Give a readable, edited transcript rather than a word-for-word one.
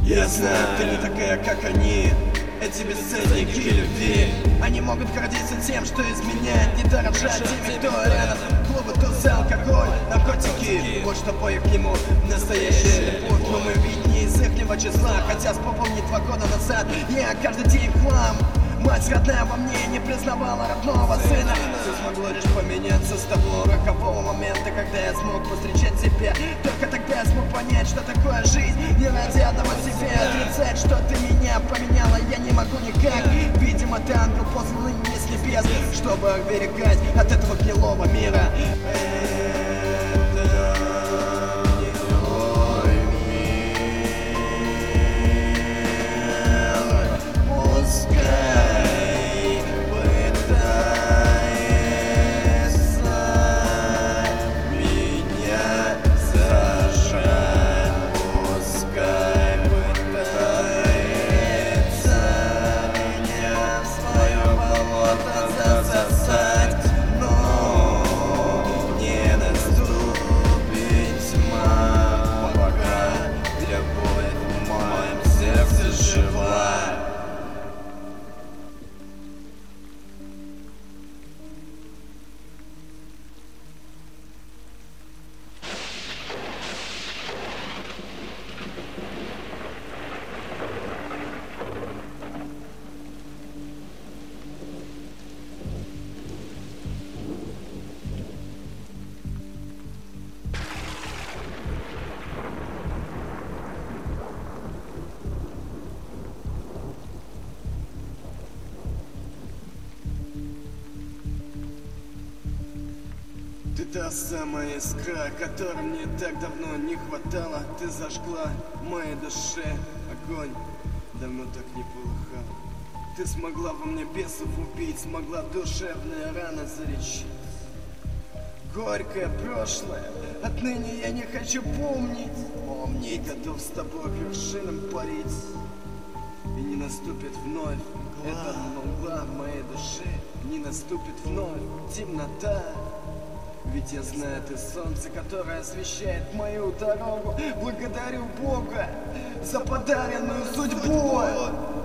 Я знаю, ты не такая, как они, эти бесценники любви. Они могут гордиться тем, что изменяет, не дорожать теми, кто рядом. Клубы, тусы, алкоголь, наркотики, вот что по-ихнему настоящая любовь. Но мы ведь не из ихнего числа, хотя вспомнить 2 года назад я каждый день хлам. Мать родная во мне не признавала родного сына. Все смогло лишь поменяться с того рокового момента, когда я смог повстречать тебя. Только тогда я смог понять, что такое жизнь. Не ради одного себя отрицать, что ты меня поменяла, я не могу никак. Видимо, ты ангел, посланный мне с небес, чтобы оберегать от этого гнилого мира. Ты та самая искра, которой мне так давно не хватало. Ты зажгла в моей душе огонь, давно так не полыхал. Ты смогла во мне бесов убить, смогла душевные раны залечить. Горькое прошлое, отныне я не хочу помнить. Помнить, готов с тобой к вершинам парить. И не наступит вновь эта мгла в моей душе. Не наступит вновь темнота. Ведь я знаю, ты солнце, которое освещает мою дорогу. Благодарю Бога за подаренную судьбу.